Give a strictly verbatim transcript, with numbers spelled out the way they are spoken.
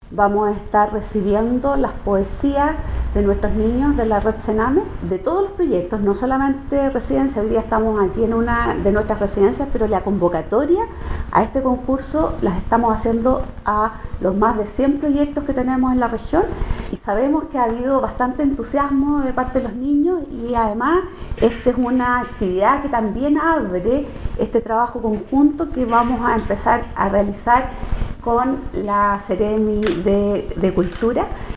vamos a estar recibiendo las poesías de nuestros niños de la red Sename, de todos los proyectos, no solamente residencia. Hoy día estamos aquí en una de nuestras residencias, pero la convocatoria a este concurso las estamos haciendo a los más de cien proyectos que tenemos en la región, y sabemos que ha habido bastante entusiasmo de parte de los niños, y además esta es una actividad que también abre este trabajo conjunto que vamos a empezar a realizar con la Seremi de, de Cultura.